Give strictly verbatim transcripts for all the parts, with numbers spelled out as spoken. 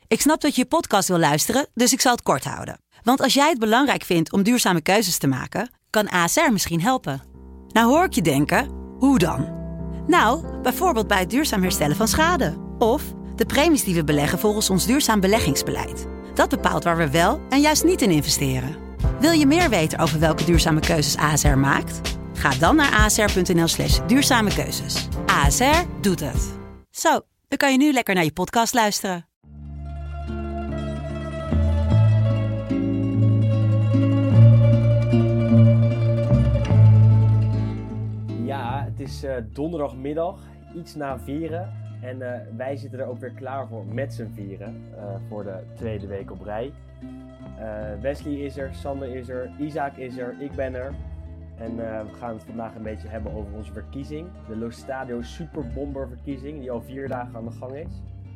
Ik snap dat je je podcast wil luisteren, dus ik zal het kort houden. Want als jij het belangrijk vindt om duurzame keuzes te maken, kan A S R misschien helpen. Nou hoor ik je denken, hoe dan? Nou, bijvoorbeeld bij het duurzaam herstellen van schade. Of de premies die we beleggen volgens ons duurzaam beleggingsbeleid. Dat bepaalt waar we wel en juist niet in investeren. Wil je meer weten over welke duurzame keuzes A S R maakt? Ga dan naar asr.nl slash duurzame keuzes. A S R doet het. Zo, dan kan je nu lekker naar je podcast luisteren. Ja, het is uh, donderdagmiddag, iets na vieren. En uh, wij zitten er ook weer klaar voor met z'n vieren. Uh, voor de tweede week op rij. Uh, Wesley is er, Sander is er, Isaac is er, ik ben er. En uh, we gaan het vandaag een beetje hebben over onze verkiezing. De Lo Stadio Superbomber verkiezing, die al vier dagen aan de gang is.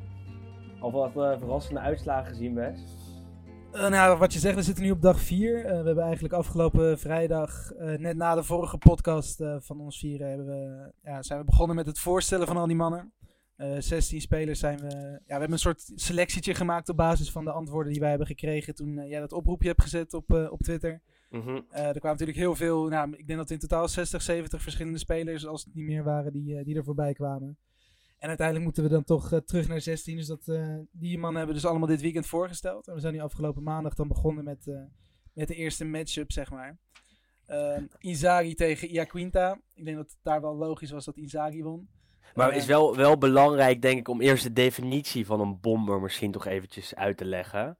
Al wat uh, verrassende uitslagen gezien, Wes? Uh, nou, wat je zegt, we zitten nu op dag vier. Uh, we hebben eigenlijk afgelopen vrijdag, uh, net na de vorige podcast uh, van ons vieren, hebben we, ja, zijn we begonnen met het voorstellen van al die mannen. Uh, zestien spelers zijn we... Ja, we hebben een soort selectietje gemaakt op basis van de antwoorden die wij hebben gekregen toen uh, jij dat oproepje hebt gezet op, uh, op Twitter. Mm-hmm. Uh, er kwamen natuurlijk heel veel, nou, ik denk dat in totaal zestig, zeventig verschillende spelers, als het niet meer waren, die, uh, die er voorbij kwamen. En uiteindelijk moeten we dan toch uh, terug naar zestien. Dus dat, uh, die mannen hebben dus allemaal dit weekend voorgesteld. En we zijn nu afgelopen maandag dan begonnen met, uh, met de eerste matchup, zeg maar. Uh, Inzaghi tegen Iaquinta. Ik denk dat het daar wel logisch was dat Inzaghi won. Maar het is wel, wel belangrijk, denk ik, om eerst de definitie van een bomber misschien toch eventjes uit te leggen.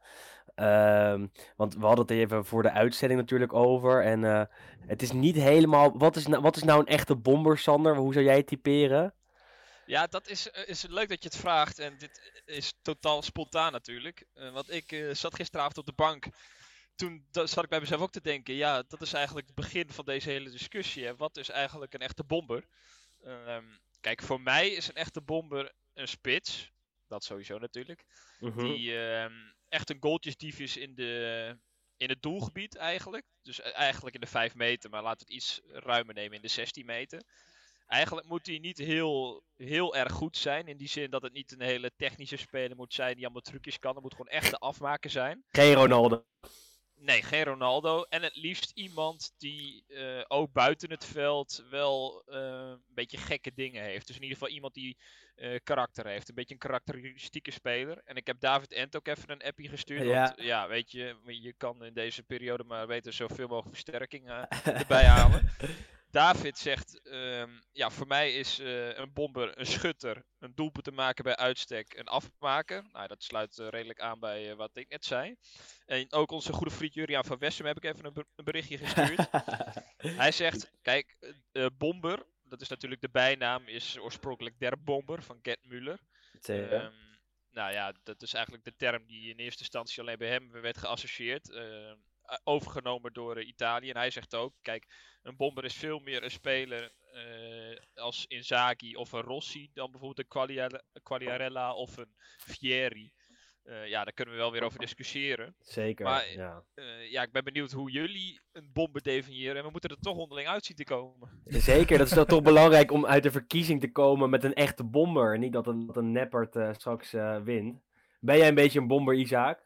Um, want we hadden het even voor de uitzending natuurlijk over. En uh, het is niet helemaal... Wat is, nou, wat is nou een echte bomber, Sander? Hoe zou jij het typeren? Ja, dat is, is leuk dat je het vraagt. En dit is totaal spontaan natuurlijk. Uh, want ik uh, zat gisteravond op de bank. Toen zat ik bij mezelf ook te denken. Ja, dat is eigenlijk het begin van deze hele discussie. Hè. Wat is eigenlijk een echte bomber? Um, kijk, voor mij is een echte bomber een spits. Dat sowieso natuurlijk. Mm-hmm. Die um, echt een goaltjesdief is in, de, in het doelgebied eigenlijk. Dus eigenlijk in de vijf meter. Maar laten we het iets ruimer nemen in de zestien meter. Eigenlijk moet hij niet heel, heel erg goed zijn. In die zin dat het niet een hele technische speler moet zijn die allemaal trucjes kan. Het moet gewoon echt de afmaker zijn. Geen Ronaldo. Nee, geen Ronaldo. En het liefst iemand die uh, ook buiten het veld wel uh, een beetje gekke dingen heeft. Dus in ieder geval iemand die uh, karakter heeft. Een beetje een karakteristieke speler. En ik heb David Ent ook even een appie gestuurd. Ja. Want ja, weet je, je kan in deze periode maar beter zoveel mogelijk versterking uh, erbij halen. David zegt, um, ja, voor mij is uh, een bomber een schutter, een doelpunt te maken bij uitstek, een afmaker. Nou, dat sluit uh, redelijk aan bij uh, wat ik net zei. En ook onze goede vriend Juriaan van Wessem heb ik even een, ber- een berichtje gestuurd. Hij zegt, kijk, uh, bomber, dat is natuurlijk de bijnaam, is oorspronkelijk der bomber van Gerd Müller. Um, nou ja, dat is eigenlijk de term die in eerste instantie alleen bij hem werd geassocieerd. Uh, overgenomen door uh, Italië. En hij zegt ook, kijk, een bomber is veel meer een speler uh, als Inzaghi of een Rossi dan bijvoorbeeld een Quagliarella, Quagliarella of een Fieri. Uh, ja, daar kunnen we wel weer over discussiëren. Zeker, maar, ja. Uh, ja, ik ben benieuwd hoe jullie een bomber definiëren. En we moeten er toch onderling uit zien te komen. Zeker, dat is dan toch belangrijk om uit de verkiezing te komen met een echte bomber. Niet dat een, dat een neppert uh, straks uh, wint. Ben jij een beetje een bomber, Isaac?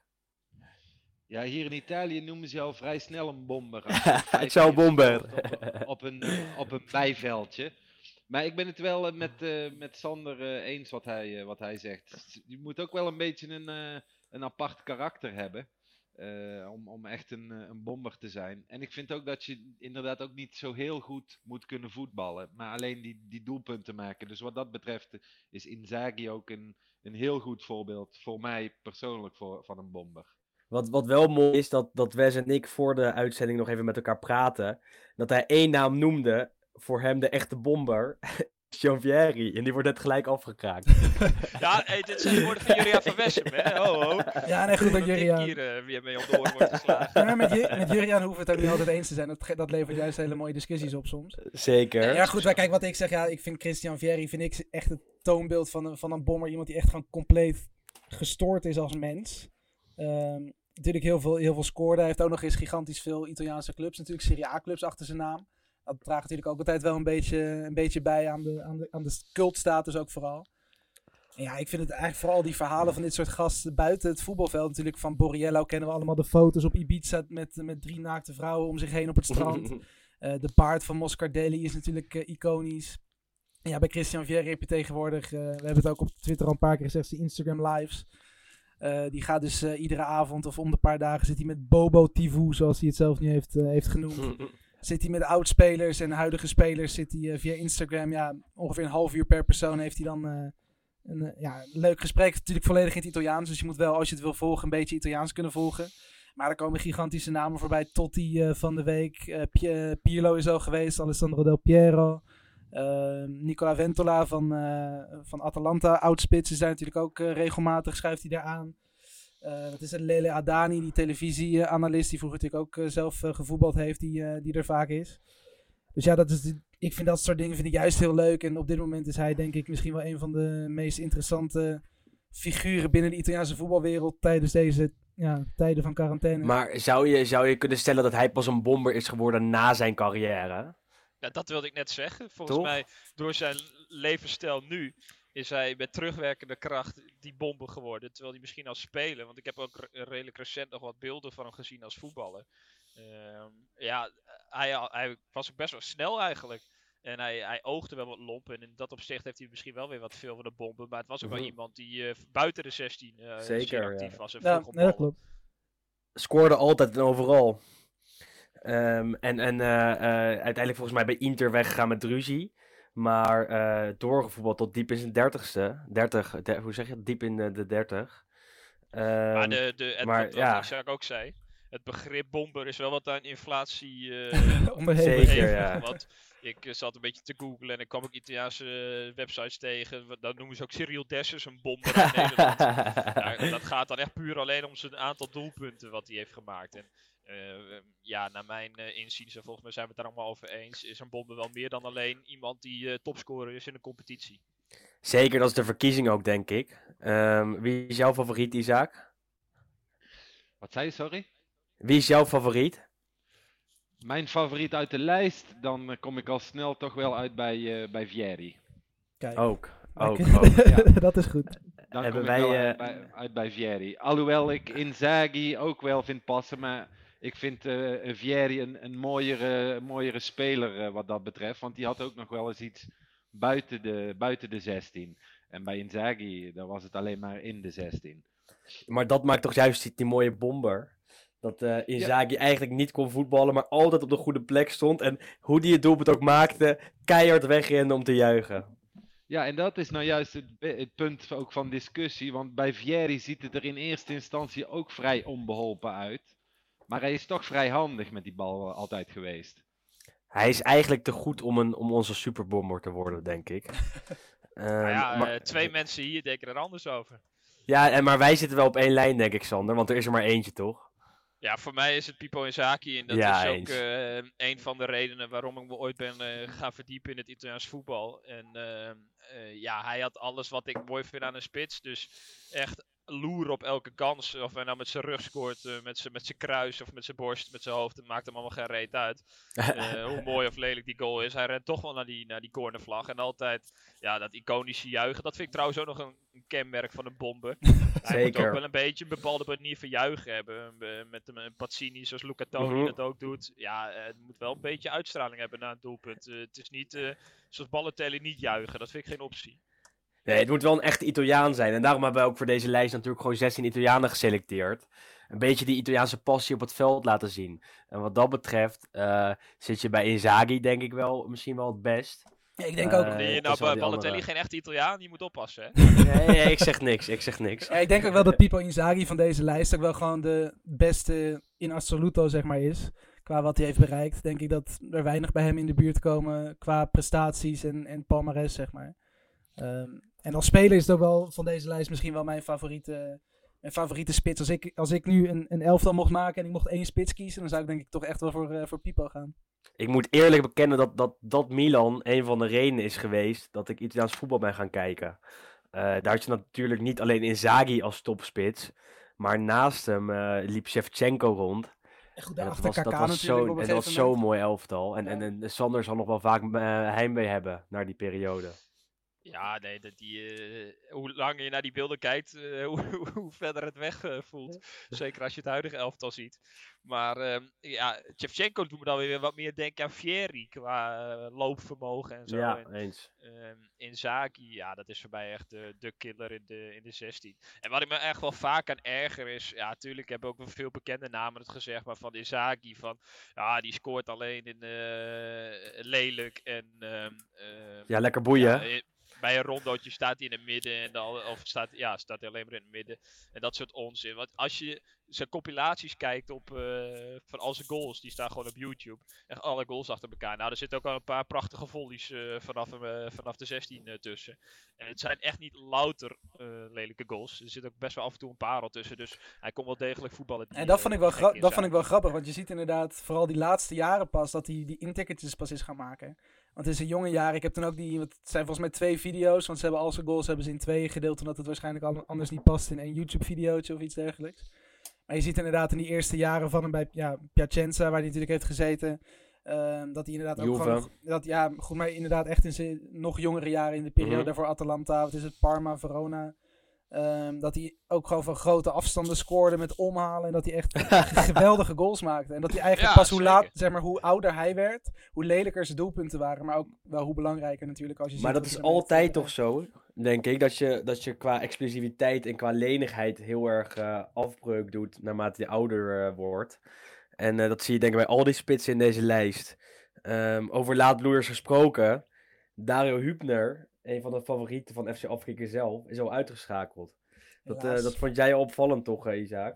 Ja, hier in Italië noemen ze jou vrij snel een bomber. Het zou bomber. Op, op, een, op een bijveldje. Maar ik ben het wel met, uh, met Sander uh, eens wat hij, uh, wat hij zegt. Je moet ook wel een beetje een, uh, een apart karakter hebben. Uh, om, om echt een, een bomber te zijn. En ik vind ook dat je inderdaad ook niet zo heel goed moet kunnen voetballen. Maar alleen die, die doelpunten maken. Dus wat dat betreft is Inzaghi ook een, een heel goed voorbeeld. Voor mij persoonlijk voor, van een bomber. Wat, wat wel mooi is, dat, dat Wes en ik voor de uitzending nog even met elkaar praten. Dat hij één naam noemde, voor hem de echte bomber, Fieri. En die wordt net gelijk afgekraakt. Ja, hey, dit zijn de woorden van Juriaan van Wessem, hè? Ho, ho. Ja, nee, goed dat Juriaan. hier uh, weer mee om de oren wordt geslagen. Ja, met, J- met Juriaan hoeven we het ook niet altijd eens te zijn. Dat, dat levert juist hele mooie discussies op soms. Zeker. Ja, goed, maar kijk, wat ik zeg, ja, ik vind Christian Fieri vind ik echt het toonbeeld van een, van een bomber. Iemand die echt gewoon compleet gestoord is als mens. Um, natuurlijk heel veel, heel veel scoorde. Hij heeft ook nog eens gigantisch veel Italiaanse clubs. Natuurlijk Serie A clubs achter zijn naam. Dat draagt natuurlijk ook altijd wel een beetje, een beetje bij aan de, aan de, aan de cultstatus ook vooral. Ja, ik vind het eigenlijk vooral die verhalen van dit soort gasten buiten het voetbalveld. Natuurlijk van Borriello kennen we allemaal de foto's op Ibiza met, met drie naakte vrouwen om zich heen op het strand. uh, de baard van Moscardelli is natuurlijk uh, iconisch. En ja, bij Christian Vieri heb je tegenwoordig, uh, we hebben het ook op Twitter al een paar keer gezegd, die Instagram lives. Uh, die gaat dus uh, iedere avond of om de paar dagen zit hij met Bobo Tivu, zoals hij het zelf nu heeft, uh, heeft genoemd. Zit hij met oudspelers en huidige spelers, zit hij uh, via Instagram. Ja, ongeveer een half uur per persoon heeft hij dan uh, een uh, ja, leuk gesprek. Natuurlijk volledig in het Italiaans, dus je moet wel, als je het wil volgen, een beetje Italiaans kunnen volgen. Maar er komen gigantische namen voorbij. Totti uh, van de week, uh, P- Pirlo is al geweest, Alessandro Del Piero. Uh, Nicola Ventola van, uh, van Atalanta, oudspits, is daar natuurlijk ook uh, regelmatig, schuift hij daar aan. Uh, wat is het, Lele Adani, die televisie-analyst, die vroeger natuurlijk ook uh, zelf uh, gevoetbald heeft, die, uh, die er vaak is. Dus ja, dat is die, ik vind dat soort dingen vind ik juist heel leuk. En op dit moment is hij denk ik misschien wel een van de meest interessante figuren binnen de Italiaanse voetbalwereld tijdens deze ja, tijden van quarantaine. Maar zou je, zou je kunnen stellen dat hij pas een bomber is geworden na zijn carrière? Ja, dat wilde ik net zeggen. Volgens Toch? mij, door zijn levensstijl nu, is hij met terugwerkende kracht die bomber geworden. Terwijl hij misschien als speler, want ik heb ook re- redelijk recent nog wat beelden van hem gezien als voetballer. Um, ja, hij, hij was ook best wel snel eigenlijk. En hij, hij oogde wel wat lomp. En in dat opzicht heeft hij misschien wel weer wat veel van de bomben. Maar het was ook wel Mhm. iemand die uh, buiten de zestien uh, Zeker, zeer actief ja. was. En Ja, vroeg op nee, dat ballen. klopt. Scoorde altijd en overal. Um, en en uh, uh, uiteindelijk volgens mij bij Inter weggegaan met ruzie. Maar uh, doorgevoetbald tot diep in zijn dertigste. dertig, de, hoe zeg je dat? Diep in de, de dertig. Um, Maar, de, de, het, maar wat, ja. wat Isaac ook zei, het begrip bomber is wel wat aan inflatie uh, Onderhevig. Zeker, ja. Want ik uh, zat een beetje te googlen en ik kwam ook Italiaanse uh, websites tegen. Wa- Dan noemen ze ook Cyril Dessers een bomber uit Nederland. Ja, dat gaat dan echt puur alleen om zijn aantal doelpunten wat hij heeft gemaakt. En uh, ja, naar mijn uh, inziens, en volgens mij zijn we het daar allemaal over eens, is een bomber wel meer dan alleen iemand die uh, topscorer is in de competitie. Zeker, dat is de verkiezing ook, denk ik. Um, wie is jouw favoriet, Isaac? Wat zei je, sorry? Wie is jouw favoriet? Mijn favoriet uit de lijst, dan uh, kom ik al snel toch wel uit bij, uh, bij Vieri. Kijk, Ook. maar Ook, ik- ook. Ja. dat is goed. Dan Hebben kom ik wij, wel eh, uit, bij, uit bij Vieri. Alhoewel ik Inzaghi ook wel vind passen, maar ik vind uh, Vieri een, een mooiere, mooiere speler uh, wat dat betreft. Want die had ook nog wel eens iets buiten de, buiten de zestien. En bij Inzaghi, daar was het alleen maar in de zestien. Maar dat maakt toch juist die, die mooie bomber. Dat uh, Inzaghi eigenlijk niet kon voetballen, maar altijd op de goede plek stond. En hoe die het doelpunt ook maakte, keihard wegrende om te juichen. Ja, en dat is nou juist het, het punt ook van discussie. Want bij Vieri ziet het er in eerste instantie ook vrij onbeholpen uit. Maar hij is toch vrij handig met die bal altijd geweest. Hij is eigenlijk te goed om, een, om onze superbomber te worden, denk ik. Um, Nou ja, maar, uh, twee mensen hier denken er anders over. ja, en, maar wij zitten wel op één lijn, denk ik, Sander. Want er is er maar eentje, toch? Ja, voor mij is het Pipo Inzaghi en dat Ja, is ook eens. uh, een van de redenen waarom ik me ooit ben uh, gaan verdiepen in het Italiaans voetbal. En uh, uh, ja, hij had alles wat ik mooi vind aan een spits. Dus echt loeren op elke kans. Of hij nou met zijn rug scoort, uh, met zijn met zijn kruis of met zijn borst, met zijn hoofd. Het maakt hem allemaal geen reet uit. Uh, hoe mooi of lelijk die goal is. Hij rent toch wel naar die, naar die cornervlag. En altijd, ja, dat iconische juichen. Dat vind ik trouwens ook nog een, een kenmerk van een bomber. Hij moet Zeker. ook wel een beetje een bepaalde manier van juichen hebben. Uh, met een, een Pazzini zoals Luca Toni Mhm. dat ook doet. Ja, uh, het moet wel een beetje uitstraling hebben na een doelpunt. Uh, het is niet, uh, zoals Balotelli niet juichen. Dat vind ik geen optie. Nee, het moet wel een echte Italiaan zijn. En daarom hebben we ook voor deze lijst natuurlijk gewoon zestien Italianen geselecteerd. Een beetje die Italiaanse passie op het veld laten zien. En wat dat betreft uh, zit je bij Inzaghi denk ik wel misschien wel het best. Ja, ik denk Eh, ook. Nee, het nou, is wel die Balotelli andere. geen echte Italiaan. Je moet oppassen, hè. Nee, nee, ik zeg niks, ik zeg niks. Ja, ik denk ook wel dat Pipo Inzaghi van deze lijst ook wel gewoon de beste in assoluto, zeg maar, is. Qua wat hij heeft bereikt. Denk ik dat er weinig bij hem in de buurt komen qua prestaties en, en palmares, zeg maar. Um, en als speler is het ook wel van deze lijst misschien wel mijn favoriete, mijn favoriete spits. Als ik, als ik nu een, een elftal mocht maken en ik mocht één spits kiezen, dan zou ik denk ik toch echt wel voor, uh, voor Pipo gaan. Ik moet eerlijk bekennen dat, dat, dat Milan een van de redenen is geweest dat ik Italiaans voetbal ben gaan kijken. Uh, daar had je natuurlijk niet alleen Inzaghi als topspits, maar naast hem uh, liep Shevchenko rond. En goed, En dat daarachter was, Kaká dat was natuurlijk zo, op een en dat was gegeven zo'n moment. mooi elftal. En, Ja. en, en Sander zal nog wel vaak uh, heimwee hebben naar die periode. Ja, nee, dat die, uh, hoe langer je naar die beelden kijkt, uh, hoe, hoe verder het weg uh, voelt. Zeker als je het huidige elftal ziet. Maar uh, ja, Shevchenko doet me dan weer wat meer denken aan Vieri qua uh, loopvermogen en zo. Ja, en, eens. Uh, Inzaghi, ja, dat is voor mij echt de, de killer in de, in de zestien. En wat ik me echt wel vaak aan erger is, ja, natuurlijk hebben ook wel veel bekende namen het gezegd, maar van Inzaghi, van, ja, die scoort alleen in uh, lelijk en... Uh, uh, ja, lekker boeien. Ja, in, bij een rondootje staat hij in het midden. En dan, of staat, ja, staat hij alleen maar in het midden. En dat soort onzin. Want als je zijn compilaties kijkt op, uh, van al zijn goals. Die staan gewoon op YouTube. Echt alle goals achter elkaar. Nou, er zitten ook al een paar prachtige volleys uh, vanaf, uh, vanaf de zestien uh, tussen. En het zijn echt niet louter uh, lelijke goals. Er zit ook best wel af en toe een parel tussen. Dus hij kon wel degelijk voetballen. Die, en dat, vond ik, wel gra- dat vond ik wel zijn. grappig. Want je ziet inderdaad, vooral die laatste jaren pas, dat hij die intikkertjes pas is gaan maken. Want in zijn jonge jaren, ik heb toen ook die, het zijn volgens mij twee video's, want ze hebben al zijn goals hebben ze in tweeën gedeeld, omdat het waarschijnlijk anders niet past in één YouTube-videootje of iets dergelijks. Maar je ziet inderdaad in die eerste jaren van hem bij ja, Piacenza, waar hij natuurlijk heeft gezeten, uh, dat hij inderdaad ook Juve. gewoon, dat, ja, goed, maar inderdaad echt in zijn nog jongere jaren, in de periode Mm-hmm. daarvoor Atalanta, wat is het, Parma, Verona, um, dat hij ook gewoon van grote afstanden scoorde met omhalen en dat hij echt geweldige goals maakte. En dat hij eigenlijk Ja, pas hoe zeker. laat, zeg maar, hoe ouder hij werd, hoe lelijker zijn doelpunten waren, maar ook wel hoe belangrijker natuurlijk als je Maar ziet dat wat is hij ermee altijd heeft toch zo, denk ik, dat je, dat je qua explosiviteit en qua lenigheid heel erg uh, afbreuk doet naarmate je ouder uh, wordt. En uh, dat zie je denk ik bij al die spitsen in deze lijst. Um, over laadbloeiers gesproken, Dario Hübner, een van de favorieten van F C Afrika zelf, is al uitgeschakeld. Dat, uh, dat vond jij opvallend toch, uh, Isaac?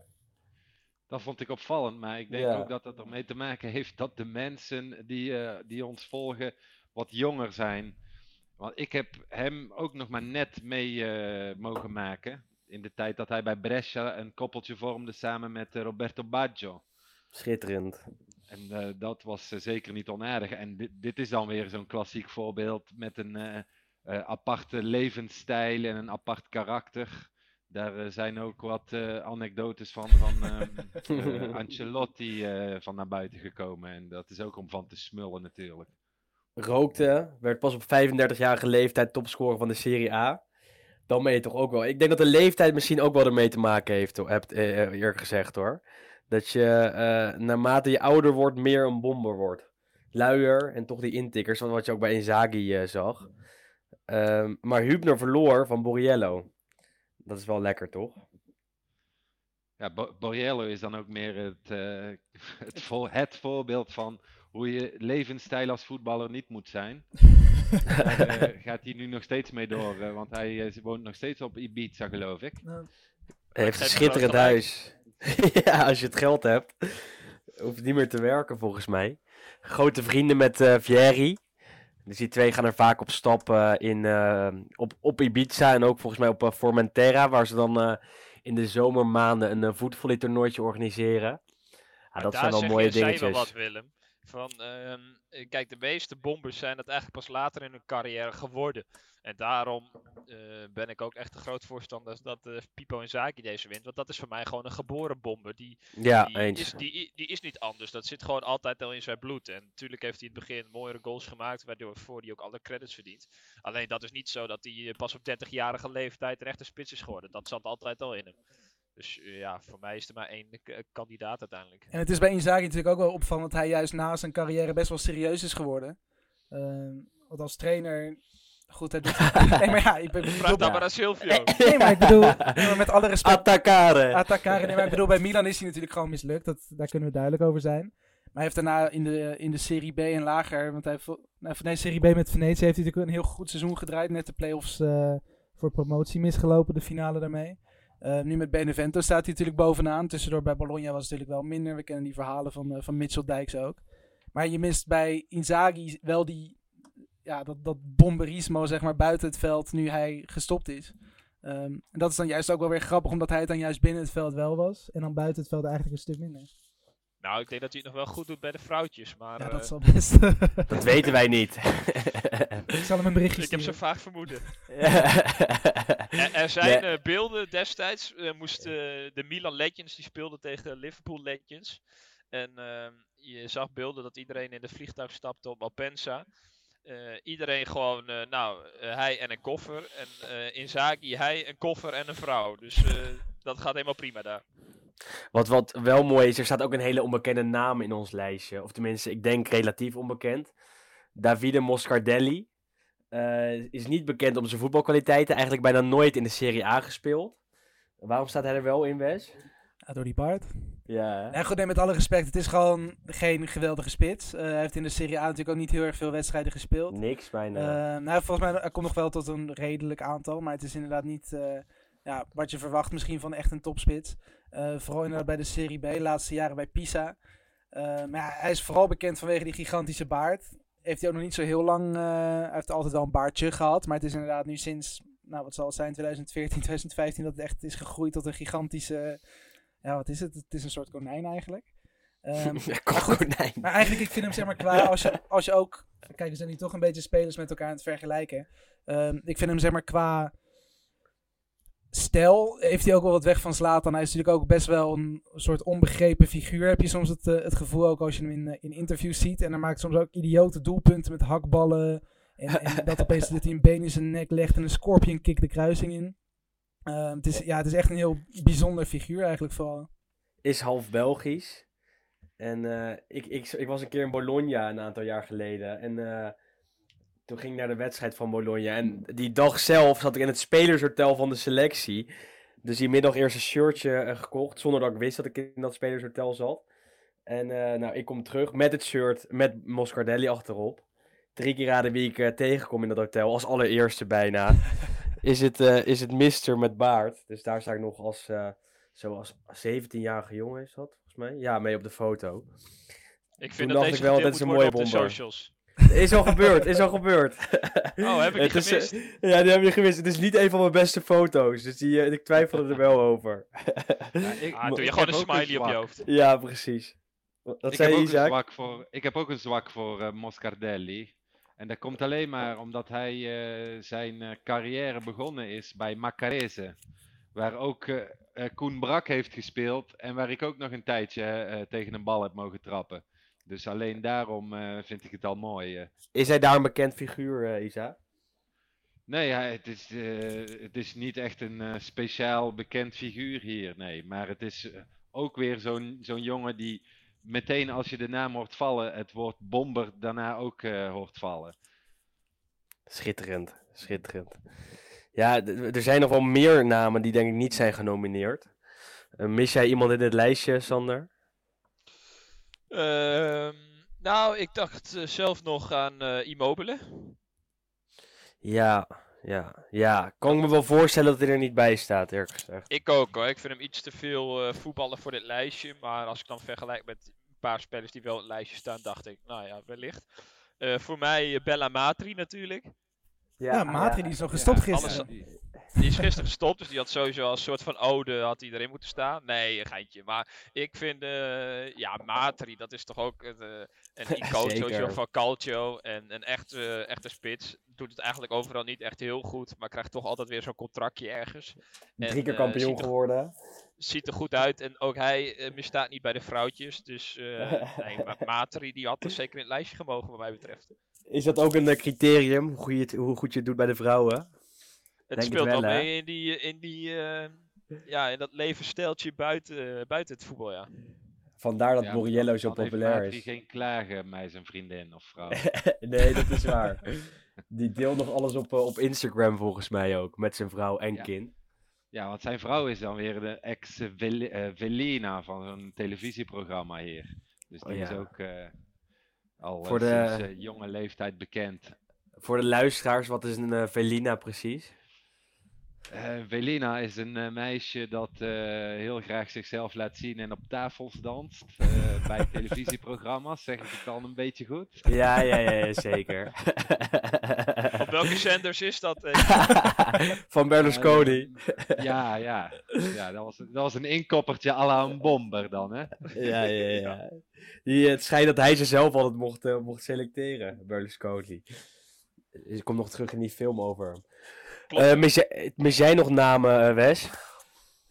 Dat vond ik opvallend, maar ik denk Ja. ook dat het ermee te maken heeft dat de mensen die, uh, die ons volgen wat jonger zijn. Want ik heb hem ook nog maar net mee uh, mogen maken. In de tijd dat hij bij Brescia een koppeltje vormde samen met uh, Roberto Baggio. Schitterend. En uh, dat was uh, zeker niet onaardig. En dit, dit is dan weer zo'n klassiek voorbeeld met een uh, uh, aparte levensstijl en een apart karakter. Daar uh, zijn ook wat uh, anekdotes van, van um, uh, Ancelotti uh, van naar buiten gekomen. En dat is ook om van te smullen natuurlijk. Rookte, werd pas op vijfendertigjarige leeftijd topscorer van de Serie A. Dan ben je toch ook wel... Ik denk dat de leeftijd misschien ook wel ermee te maken heeft, hebt uh, eerlijk gezegd hoor. Dat je uh, naarmate je ouder wordt, meer een bomber wordt. Luier en toch die intikkers, wat je ook bij Inzaghi uh, zag. Um, maar Hübner verloor van Borriello. Dat is wel lekker, toch? Ja, Bo- Borriello is dan ook meer het, uh, het, vo- het voorbeeld van hoe je levensstijl als voetballer niet moet zijn. Daar uh, gaat hij nu nog steeds mee door, uh, want hij uh, woont nog steeds op Ibiza, geloof ik. Nou, Hij heeft een geeft schitterend wel gelijk. huis. Ja, als je het geld hebt. Hoeft niet meer te werken, volgens mij. Grote vrienden met uh, Vieri. Dus die twee gaan er vaak op stap uh, in, uh, op, op Ibiza en ook volgens mij op uh, Formentera, waar ze dan uh, in de zomermaanden een uh, voetvolleytoernooitje organiseren. Ja, dat daar zijn wel zeg mooie je, zei je dingetjes. wel wat, Willem. Van, um, kijk, de meeste bombers zijn dat eigenlijk pas later in hun carrière geworden. En daarom uh, ben ik ook echt een groot voorstander dat uh, Pipo Inzaghi deze wint. Want dat is voor mij gewoon een geboren bomber. Die, Ja, die, eens. is, die, die is niet anders. Dat zit gewoon altijd al in zijn bloed. En natuurlijk heeft hij in het begin mooiere goals gemaakt, waardoor voor hij ook alle credits verdient. Alleen dat is niet zo dat hij uh, pas op dertigjarige leeftijd een echte spits is geworden. Dat zat altijd al in hem. Dus uh, ja, voor mij is er maar één k- kandidaat uiteindelijk. En het is bij Inzaghi natuurlijk ook wel opvallend dat hij juist na zijn carrière best wel serieus is geworden. Uh, want als trainer... Goed, hij doet... nee, maar ja, ik bedoel... Vraag dan maar aan Silvio. Nee, maar ik bedoel... Nee, maar met alle respect... Attaccare. Attaccare. Nee, maar ik bedoel, bij Milan is hij natuurlijk gewoon mislukt. Dat, daar kunnen we duidelijk over zijn. Maar hij heeft daarna in de, in de Serie B en lager... Want hij heeft... Nou, nee, Serie B met Venetië heeft hij natuurlijk een heel goed seizoen gedraaid. Net de play-offs uh, voor promotie misgelopen, de finale daarmee. Uh, nu met Benevento staat hij natuurlijk bovenaan. Tussendoor bij Bologna was het natuurlijk wel minder. We kennen die verhalen van, uh, van Mitchell Dijks ook. Maar je mist bij Inzaghi wel die... Ja, dat, dat bomberismo, zeg maar, buiten het veld nu hij gestopt is. Um, en dat is dan juist ook wel weer grappig, omdat hij het dan juist binnen het veld wel was. En dan buiten het veld eigenlijk een stuk minder. Nou, ik denk dat hij het nog wel goed doet bij de vrouwtjes, maar... Ja, uh, dat zal best. Dat weten wij niet. Ik zal hem een berichtje ik heb sturen. zo'n vaag vermoeden. er, er zijn Nee. uh, beelden destijds, uh, moesten uh, de Milan Legends, die speelden tegen Liverpool Legends. En uh, je zag beelden dat iedereen in de vliegtuig stapte op Malpensa. Uh, iedereen gewoon, uh, nou, uh, hij en een koffer. En uh, Inzaghi, hij, een koffer en een vrouw. Dus uh, dat gaat helemaal prima daar. Wat, wat wel mooi is, er staat ook een hele onbekende naam in ons lijstje. Of tenminste, ik denk relatief onbekend. Davide Moscardelli. Uh, is niet bekend om zijn voetbalkwaliteiten. Eigenlijk bijna nooit in de Serie A gespeeld. Waarom staat hij er wel in, Wes? Ja, door die baard. Ja. Nee, goed, nee, met alle respect. Het is gewoon geen geweldige spits. Uh, hij heeft in de Serie A natuurlijk ook niet heel erg veel wedstrijden gespeeld. Niks bijna. Uh, nou, volgens mij hij komt nog wel tot een redelijk aantal. Maar het is inderdaad niet uh, ja, wat je verwacht misschien van echt een topspits. Uh, vooral inderdaad bij de Serie B, de laatste jaren bij Pisa. Uh, maar ja, hij is vooral bekend vanwege die gigantische baard. Heeft hij ook nog niet zo heel lang... Uh, hij heeft altijd wel een baardje gehad. Maar het is inderdaad nu sinds... Nou, wat zal het zijn? twintig veertien, twintig vijftien dat het echt is gegroeid tot een gigantische... Ja, wat is het? Het is een soort konijn eigenlijk. Um, ja, maar, goed, konijn. maar eigenlijk, ik vind hem zeg maar qua... Als je, als je ook... Kijk, we zijn nu toch een beetje spelers met elkaar aan het vergelijken. Um, ik vind hem zeg maar qua... Stijl heeft hij ook wel wat weg van Zlatan. Hij is natuurlijk ook best wel een soort onbegrepen figuur. Heb je soms het, uh, het gevoel ook als je hem in, uh, in interviews ziet. En hij maakt soms ook idiote doelpunten met hakballen. En, en dat opeens dat hij een been in zijn nek legt en een scorpion kick de kruising in. Uh, het, is, ja, het is echt een heel bijzonder figuur eigenlijk vooral. Is half Belgisch. En uh, ik, ik, ik was een keer in Bologna een aantal jaar geleden. En uh, toen ging ik naar de wedstrijd van Bologna. En die dag zelf zat ik in het spelershotel van de selectie. Dus die middag eerst een shirtje uh, gekocht. Zonder dat ik wist dat ik in dat spelershotel zat. En uh, nou, ik kom terug met het shirt met Moscardelli achterop. Drie keer raden wie ik uh, tegenkom in dat hotel. Als allereerste bijna. is, het, uh, is het mister met baard. Dus daar sta ik nog als... Uh, Zoals zeventienjarige jongen is dat, volgens mij. Ja, mee op de foto. Ik vind Toen dat dacht deze ik wel, dit is een mooie op de bomber. socials. Is al gebeurd, is al gebeurd. Oh, heb ik niet het gemist? Is, ja, die heb je gemist. Het is niet een van mijn beste foto's. Dus die, uh, ik twijfel er wel over. Ja, ik, ah, doe je ik gewoon een heb ook smiley op je zwak. hoofd. Ja, precies. Wat Ik zei heb, je, ook een Isaac? zwak voor, ik heb ook een zwak voor uh, Moscardelli. En dat komt alleen maar omdat hij uh, zijn uh, carrière begonnen is bij Macarese. Waar ook uh, uh, Koen Brak heeft gespeeld. En waar ik ook nog een tijdje uh, tegen een bal heb mogen trappen. Dus alleen daarom uh, vind ik het al mooi. Uh. Is hij daar een bekend figuur, uh, Isa? Nee, hij, het, is, uh, het is niet echt een uh, speciaal bekend figuur hier. Nee, maar het is uh, ook weer zo'n zo'n jongen die meteen als je de naam hoort vallen, het woord bomber daarna ook uh, hoort vallen. Schitterend, schitterend. Ja, d- er zijn nog wel meer namen die denk ik niet zijn genomineerd. Uh, mis jij iemand in dit lijstje, Sander? Uh, nou, ik dacht uh, zelf nog aan uh, Immobile. Ja, ja, ja. Kan ik me wel voorstellen dat hij er niet bij staat, eerlijk gezegd. Ik ook hoor. Ik vind hem iets te veel uh, voetballen voor dit lijstje. Maar als ik dan vergelijk met een paar spelers die wel in het lijstje staan, dacht ik, nou ja, wellicht. Uh, voor mij uh, Bella Matri natuurlijk. Ja, ja Matri ja, die is nog gestopt ja, gisteren. Alles, die is gisteren gestopt, dus die had sowieso als soort van ode had hij erin moeten staan. Nee, een geintje. Maar ik vind, uh, ja, Matri, dat is toch ook uh, een icoon sowieso van Calcio. En een echt, uh, echte spits. Doet het eigenlijk overal niet echt heel goed, maar krijgt toch altijd weer zo'n contractje ergens. En, Drie keer kampioen uh, geworden. Er, ziet er goed uit en ook hij uh, misstaat niet bij de vrouwtjes. Dus uh, nee, maar Matri die had er zeker in het lijstje gemogen wat mij betreft. Is dat ook een uh, criterium, hoe, goed je het, hoe goed je het doet bij de vrouwen? Het Denk speelt het wel, wel mee in, die, in, die, uh, ja, in dat levensstijltje buiten, uh, buiten het voetbal, ja. Vandaar dat ja, Borriello zo populair is. Die geen klagen, mij zijn vriendin of vrouw. Nee, dat is waar. Die deelt nog alles op, uh, op Instagram volgens mij ook, met zijn vrouw en ja. kind. Ja, want zijn vrouw is dan weer de ex-Velina uh, van zo'n televisieprogramma hier. Dus die oh, ja. is ook uh, al Voor uh, de... sinds uh, jonge leeftijd bekend. Voor de luisteraars, wat is een uh, Velina precies? Uh, Velina is een uh, meisje dat uh, heel graag zichzelf laat zien en op tafels danst. Uh, bij televisieprogramma's, zeg ik het al een beetje goed? Ja, ja, ja, ja zeker. Op welke zenders is dat? Van Berlusconi. Uh, ja, ja. ja dat, was, dat was een inkoppertje à la een bomber dan, hè? Ja, ja, ja. Die, het schijnt dat hij zichzelf altijd mocht, uh, mocht selecteren, Berlusconi. Ik kom nog terug in die film over hem. Uh, mis, jij, mis jij nog namen, uh, Wes?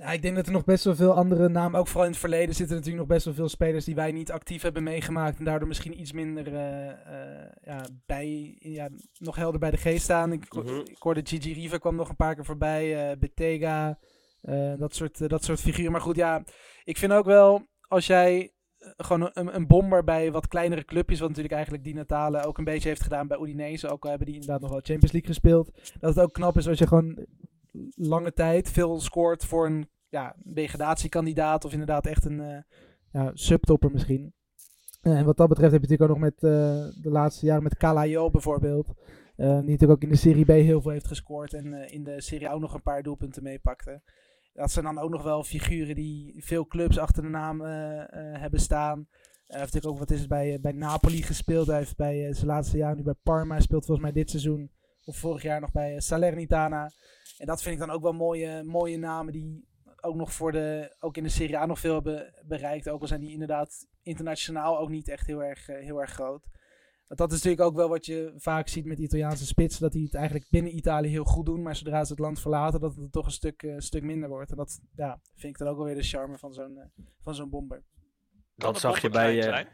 Ja, ik denk dat er nog best wel veel andere namen, ook vooral in het verleden zitten natuurlijk nog best wel veel spelers die wij niet actief hebben meegemaakt en daardoor misschien iets minder uh, uh, ja, bij, ja, nog helder bij de geest staan. Ik, Mhm. ik hoorde Gigi Riva kwam nog een paar keer voorbij, uh, Betega, uh, dat, soort, uh, dat soort figuren. Maar goed, ja, ik vind ook wel, als jij uh, gewoon een, een bomber bij wat kleinere clubjes, wat natuurlijk eigenlijk Di Natale ook een beetje heeft gedaan bij Udinese, ook al hebben die inderdaad nog wel Champions League gespeeld, dat het ook knap is als je gewoon lange tijd veel scoort voor een ja, degradatiekandidaat of inderdaad echt een uh, ja, subtopper misschien. Uh, en wat dat betreft heb je natuurlijk ook nog met uh, de laatste jaren met Calajò bijvoorbeeld. Uh, die natuurlijk ook in de Serie B heel veel heeft gescoord en uh, in de Serie A ook nog een paar doelpunten meepakte. Dat zijn dan ook nog wel figuren die veel clubs achter de naam uh, uh, hebben staan. Hij uh, heeft natuurlijk ook, wat is het, bij, uh, bij Napoli gespeeld. Hij heeft bij uh, zijn laatste jaar nu bij Parma. Hij speelt volgens mij dit seizoen of vorig jaar nog bij uh, Salernitana. En dat vind ik dan ook wel mooie, mooie namen die ook nog voor de, ook in de Serie A nog veel hebben bereikt. Ook al zijn die inderdaad internationaal ook niet echt heel erg, uh, heel erg groot. Want dat is natuurlijk ook wel wat je vaak ziet met de Italiaanse spitsen. Dat die het eigenlijk binnen Italië heel goed doen. Maar zodra ze het land verlaten, dat het toch een stuk, uh, stuk minder wordt. En dat ja, vind ik dan ook wel weer de charme van zo'n, uh, van zo'n bomber. Kan Dat de zag je bomber bij... klein eh, zijn?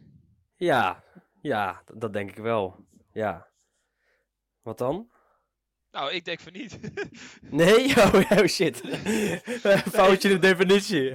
Ja, ja, dat, dat denk ik wel. Ja. Wat dan? Nou, ik denk van niet. Nee? Oh, oh shit. Foutje in de definitie.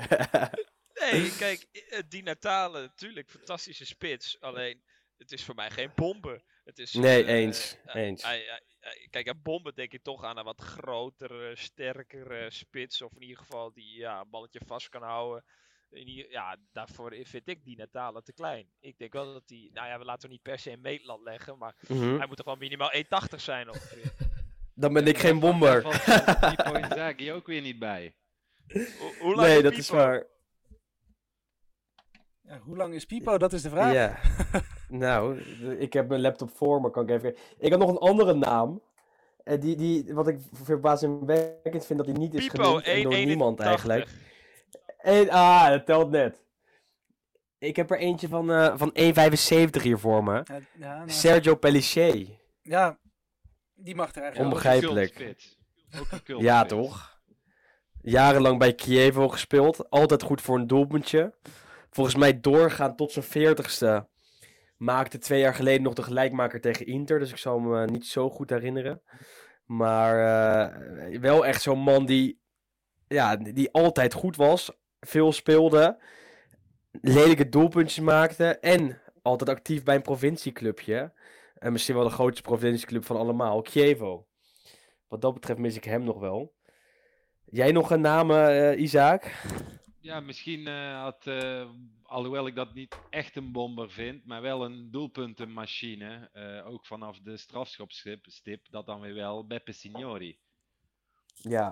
Nee, kijk, eh, Di Natale, natuurlijk, fantastische spits. Alleen, het is voor mij geen bomber. Het is, Nee, eh, eens, eh, eens. hij- hij- hij- kijk, aan bomben denk ik toch aan een wat grotere, sterkere spits. Of in ieder geval die ja, een balletje vast kan houden. In ieder- ja, daarvoor vind ik Di Natale te klein. Ik denk wel dat hij, nou ja, we laten hem niet per se een meetlat leggen. Maar Mhm. hij moet toch wel minimaal één tachtig zijn ongeveer. Dan ben ik geen Daar bomber. valt Pippo Inzaghi ook weer niet bij. Hoe, hoe lang Nee, is dat Pipo? is waar. Ja, hoe lang is Pipo? Dat is de vraag. Ja. Nou, ik heb mijn laptop voor me, kan ik even... Ik had nog een andere naam. Eh, die, die, wat ik verbazingwekkend vind dat die niet is Pipo, genoemd en één door komma niemand eenentachtig. eigenlijk. En, ah, dat telt net. Ik heb er eentje van, eh van één komma vijfenzeventig hier voor me. Ja, ja, nou, Sergio Pellissier. ja, die mag er eigenlijk Onbegrijp- Onbegrijpelijk. Ook een cultspits. Ook een cultspits. Ja, toch? Jarenlang bij Chievo gespeeld. Altijd goed voor een doelpuntje. Volgens mij doorgaan tot zijn veertigste. Maakte twee jaar geleden nog de gelijkmaker tegen Inter. Dus ik zal me niet zo goed herinneren. Maar uh, wel echt zo'n man die, ja, die altijd goed was. Veel speelde. Lelijke doelpuntjes maakte. En altijd actief bij een provincieclubje. En misschien wel de grootste provincieclub van allemaal. Chievo. Wat dat betreft mis ik hem nog wel. Jij nog een naam, uh, Isaac? Ja, misschien uh, had, uh, alhoewel ik dat niet echt een bomber vind, maar wel een doelpuntenmachine, uh, ook vanaf de strafschopstip, dat dan weer wel Beppe Signori. Ja.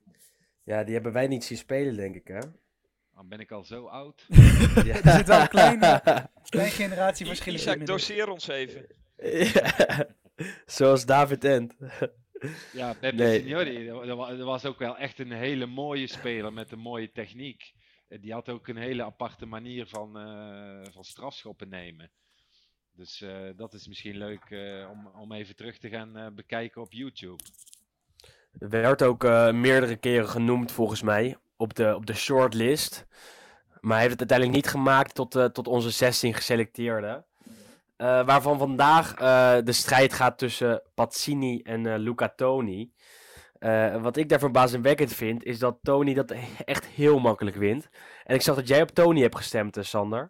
Ja, die hebben wij niet zien spelen, denk ik, hè? Dan ben ik al zo oud. Ja. Er zit wel een klein, klein generatieverschil in. Isaac, inmiddels. doseer ons even. Ja. Zoals David End. Ja, Beppe Nee. Signori, dat wa- dat was ook wel echt een hele mooie speler met een mooie techniek. Eh, Die had ook een hele aparte manier van, eh, van strafschoppen nemen. Dus eh, dat is misschien leuk eh, om, om even terug te gaan eh, bekijken op YouTube. Werd ook uh, meerdere keren genoemd, volgens mij, op de, op de shortlist. Maar hij heeft het uiteindelijk niet gemaakt tot, uh, tot onze zestien geselecteerden. Uh, waarvan vandaag uh, de strijd gaat tussen Pazzini en uh, Luca Toni. Uh, wat ik daar verbazingwekkend vind, is dat Toni dat echt heel makkelijk wint. En ik zag dat jij op Toni hebt gestemd, uh, Sander.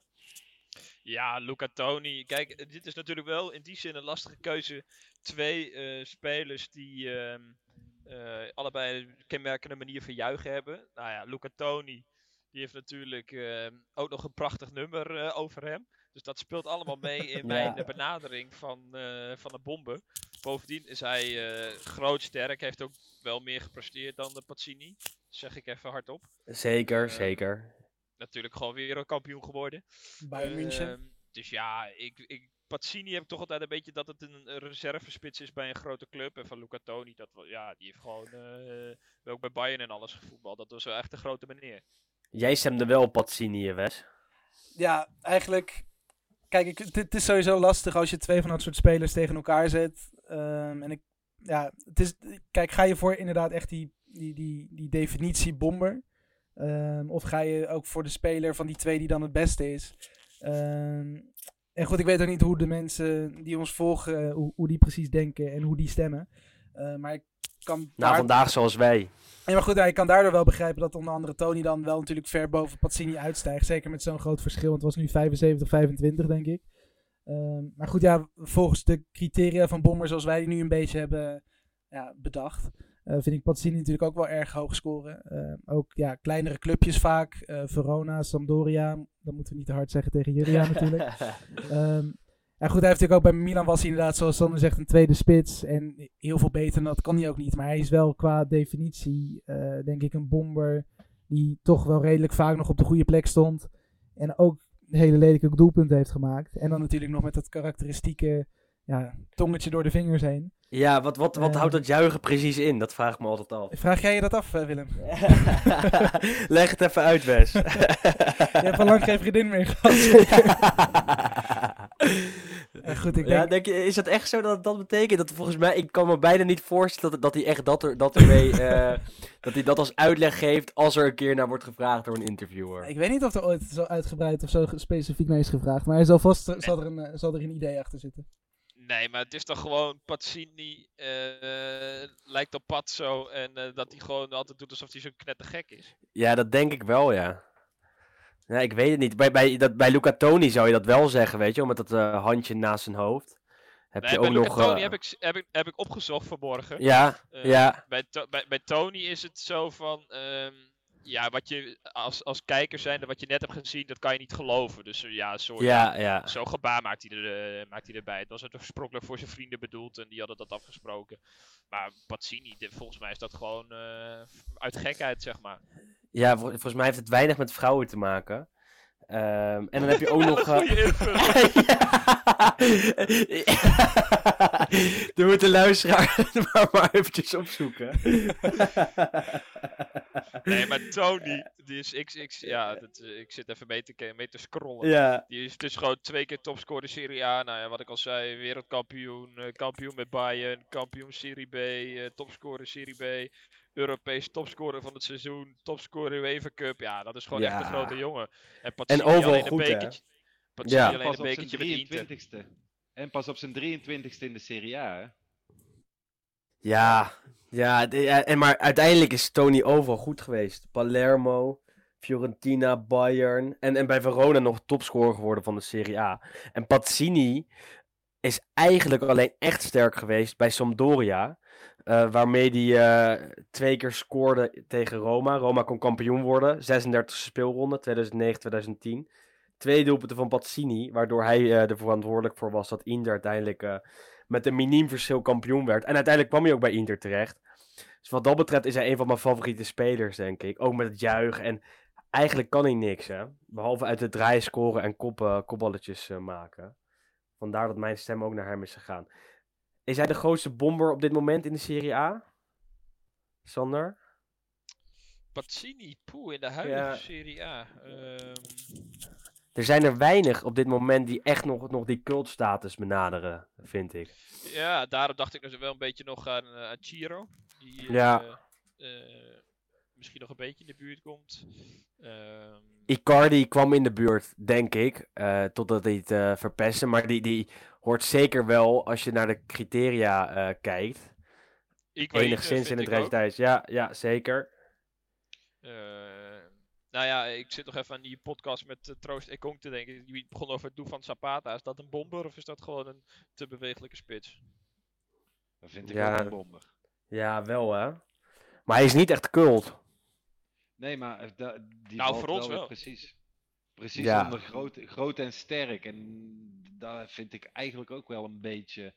Ja, Luca Toni. Kijk, dit is natuurlijk wel in die zin een lastige keuze. Twee uh, spelers die uh, uh, allebei een kenmerkende manier van juichen hebben. Nou ja, Luca Toni, die heeft natuurlijk uh, ook nog een prachtig nummer uh, over hem. Dus dat speelt allemaal mee in mijn Ja. benadering van, uh, van de bomben. Bovendien is hij uh, groot, sterk. Heeft ook wel meer gepresteerd dan de Pazzini. Dat zeg ik even hardop. Zeker, Uh, zeker. Natuurlijk gewoon wereldkampioen geworden. Bayern München. Ehm, dus ja, ik, ik, Pazzini heb ik toch altijd een beetje dat het een reservespits is bij een grote club. En van Luca Toni, dat, wel- ja, die heeft gewoon uh, ook bij Bayern en alles gevoetbald. Dat was wel echt een grote meneer. Jij stemde wel op Pazzini, Wes. Ja, eigenlijk. Kijk, ik, het, het is sowieso lastig als je twee van dat soort spelers tegen elkaar zet. Ehm, en ik, ja, het is, kijk, ga je voor inderdaad echt die, die, die, die definitie bomber. Um, of ga je ook voor de speler van die twee die dan het beste is? Um, en goed, ik weet ook niet hoe de mensen die ons volgen, hoe, hoe die precies denken en hoe die stemmen. Uh, maar ik kan... Nou, daar... vandaag zoals wij. Ja, maar goed, ja, ik kan daardoor wel begrijpen dat onder andere Tony dan wel natuurlijk ver boven Pazzini uitstijgt. Zeker met zo'n groot verschil, want het was nu vijfenzeventig vijfentwintig, denk ik. Um, maar goed, ja, volgens de criteria van Bomber zoals wij die nu een beetje hebben ja, bedacht, uh, vind ik Pazzini natuurlijk ook wel erg hoog scoren. Uh, ook ja, kleinere clubjes vaak, uh, Verona, Sampdoria, dat moeten we niet te hard zeggen tegen jullie aan natuurlijk. Um, ja goed, hij heeft natuurlijk ook bij Milan was hij inderdaad, zoals Sander zegt, een tweede spits. En heel veel beter dan dat kan hij ook niet. Maar hij is wel qua definitie, uh, denk ik, een bomber die toch wel redelijk vaak nog op de goede plek stond. En ook hele lelijke doelpunten heeft gemaakt. En dan natuurlijk nog met dat karakteristieke ja, tongetje door de vingers heen. Ja, wat, wat, wat Uh, houdt dat juichen precies in? Dat vraag ik me altijd af. Vraag jij je dat af, uh, Willem? Leg het even uit, Wes. Je hebt al lang geen vriendin meer gehad. Ja, goed, ik denk... Ja, denk je, is het echt zo dat dat betekent? Dat volgens mij, ik kan me bijna niet voorstellen dat, dat hij echt dat, er, dat ermee, uh, dat hij dat als uitleg geeft als er een keer naar wordt gevraagd door een interviewer. Ik weet niet of er ooit zo uitgebreid of zo specifiek mee is gevraagd, maar hij zal vast nee. zal, er een, uh, zal er een idee achter zitten. Nee, maar het is toch gewoon Pazzini uh, lijkt op Pazzo en uh, dat hij gewoon altijd doet alsof hij zo'n knettergek is. Ja, dat denk ik wel, ja. Ja, ik weet het niet. Bij, bij, dat, bij Luca Toni zou je dat wel zeggen, weet je, met dat uh, handje naast zijn hoofd. Heb nee, je bij ook Luca nog... Toni uh... heb, ik, heb, ik, heb ik opgezocht vanmorgen. Ja, uh, ja. Bij, to, bij, bij Toni is het zo van... Um, ja, wat je als, als kijker zijnde, wat je net hebt gezien, dat kan je niet geloven. Dus uh, ja, sorry. Ja, ja. Zo'n gebaar maakt hij, er, uh, maakt hij erbij. Het was het oorspronkelijk voor zijn vrienden bedoeld en die hadden dat afgesproken. Maar Pazzini, dit, volgens mij is dat gewoon uh, uit gekheid, zeg maar. Ja, vol, volgens mij heeft het weinig met vrouwen te maken. Um, en dan heb je ook nog... Uh... Dan moet de luisteraar maar, maar eventjes opzoeken. Nee, maar Tony, die is X X, ja, dat, uh, ik zit even mee te, mee te scrollen. Ja. Die is dus gewoon twee keer topscorer Serie A. Nou ja, wat ik al zei, wereldkampioen, uh, kampioen met Bayern, kampioen Serie B, uh, topscorer Serie B. Europees topscorer van het seizoen, topscorer UEFA Cup. Ja, dat is gewoon ja. echt een grote jongen. En, en overal goed, hè? Pazzini ja. alleen pas een bekertje met drieëntwintigste. En pas op zijn drieëntwintigste in de Serie A, hè? Ja, ja, de, en maar uiteindelijk is Tony overal goed geweest. Palermo, Fiorentina, Bayern en, en bij Verona nog topscorer geworden van de Serie A. En Pazzini is eigenlijk alleen echt sterk geweest bij Sampdoria. Uh, waarmee hij uh, twee keer scoorde tegen Roma. Roma kon kampioen worden. zesendertigste speelronde, tweeduizend negen tweeduizend tien. Twee doelpunten van Pazzini, waardoor hij uh, er verantwoordelijk voor was dat Inter uiteindelijk uh, met een miniem verschil kampioen werd. En uiteindelijk kwam hij ook bij Inter terecht. Dus wat dat betreft is hij een van mijn favoriete spelers, denk ik. Ook met het juichen. En eigenlijk kan hij niks, hè. Behalve uit de draai scoren en kop, uh, kopballetjes uh, maken. Vandaar dat mijn stem ook naar hem is gegaan. Is hij de grootste bomber op dit moment in de Serie A? Sander? Pazzini, poeh, in de huidige ja. Serie A. Um... Er zijn er weinig op dit moment die echt nog, nog die cultstatus benaderen, vind ik. Ja, daarom dacht ik dus wel een beetje nog aan, uh, aan Ciro. Die uh, ja. uh, misschien nog een beetje in de buurt komt. Um... Icardi kwam in de buurt, denk ik, uh, totdat hij het uh, verpestte. Maar die, die hoort zeker wel, als je naar de criteria uh, kijkt, ik enigszins in het rijtje. Ja, ja, zeker. Uh, nou ja, ik zit nog even aan die podcast met uh, Troost Ekong te denken. Die begon over het doen van Zapata. Is dat een bomber of is dat gewoon een te bewegelijke spits? Dat vind ik ja. wel een bomber. Ja, wel hè. Maar hij is niet echt cult. Nee, maar da, die nou, valt voor ons wel, wel. Precies, precies ja. onder groot, groot en sterk. En daar vind ik eigenlijk ook wel een beetje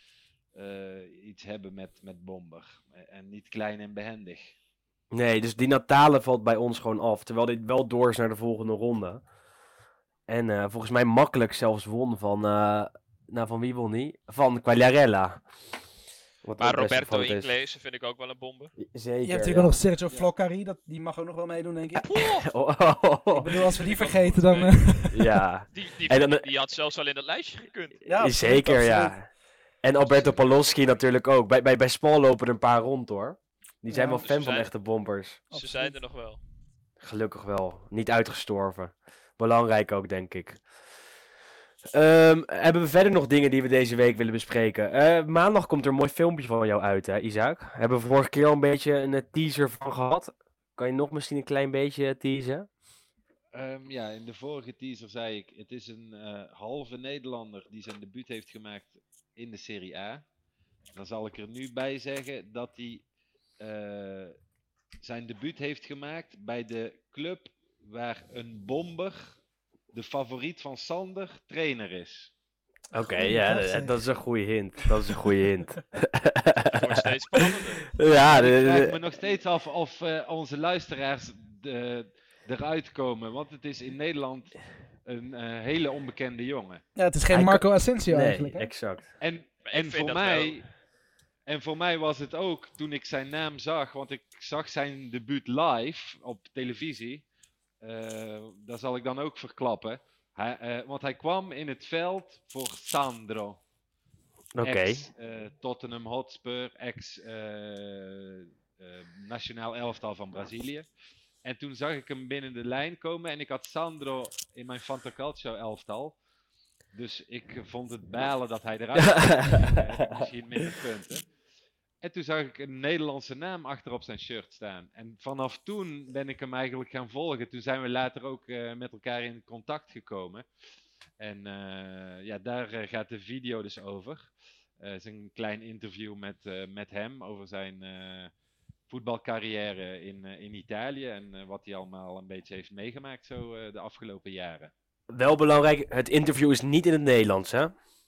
uh, iets hebben met, met bomber. En niet klein en behendig. Nee, dus die Natale valt bij ons gewoon af. Terwijl dit wel door is naar de volgende ronde. En uh, volgens mij makkelijk zelfs won van... Uh, nou, van wie won die? Van Quagliarella. Wat maar Roberto Inglese vind ik ook wel een bombe. Zeker, Je hebt natuurlijk ja. ook nog Sergio Floccari. Dat, die mag ook nog wel meedoen, denk ik. oh, oh, oh. Ik bedoel, als we die vergeten, dan... Uh... ja. Die, die, en dan, die had zelfs al in dat lijstje gekund. Ja, absoluut, zeker, absoluut. ja. En Alberto Paloschi natuurlijk ook. Bij, bij, bij Spal lopen er een paar rond, hoor. Die zijn ja, wel dus fan van zijn, echte bombers. Ze absoluut. Zijn er nog wel. Gelukkig wel. Niet uitgestorven. Belangrijk ook, denk ik. Um, hebben we verder nog dingen die we deze week willen bespreken? Uh, maandag komt er een mooi filmpje van jou uit, hè, Isaac? Hebben we vorige keer al een beetje een teaser van gehad? Kan je nog misschien een klein beetje teasen? Um, ja, in de vorige teaser zei ik, het is een uh, halve Nederlander die zijn debuut heeft gemaakt in de Serie A. Dan zal ik er nu bij zeggen dat hij uh, zijn debuut heeft gemaakt bij de club waar een bomber, de favoriet van Sander, trainer is. Oké, okay, ja, dat, dat is een goede hint. Dat is een goede hint. Het wordt steeds spannender. Ja, de, de, ik vraag me nog steeds af of uh, onze luisteraars de, eruit komen, want het is in Nederland een uh, hele onbekende jongen. Ja, het is geen Marco kan... Asensio nee, eigenlijk. Hè? Exact. En, en voor mij... En voor mij was het ook, toen ik zijn naam zag, want ik zag zijn debuut live op televisie. Uh, dat zal ik dan ook verklappen. Hij, uh, want hij kwam in het veld voor Sandro. Oké. Okay. Ex uh, Tottenham Hotspur, ex uh, uh, nationaal elftal van Brazilië. En toen zag ik hem binnen de lijn komen en ik had Sandro in mijn Fantacalcio elftal. Dus ik vond het balen dat hij eruit kwam. Misschien minder punten. En toen zag ik een Nederlandse naam achter op zijn shirt staan. En vanaf toen ben ik hem eigenlijk gaan volgen. Toen zijn we later ook uh, met elkaar in contact gekomen. En uh, ja, daar uh, gaat de video dus over. Het uh, is een klein interview met, uh, met hem over zijn uh, voetbalcarrière in, uh, in Italië. En uh, wat hij allemaal een beetje heeft meegemaakt zo uh, de afgelopen jaren. Wel belangrijk, het interview is niet in het Nederlands, hè?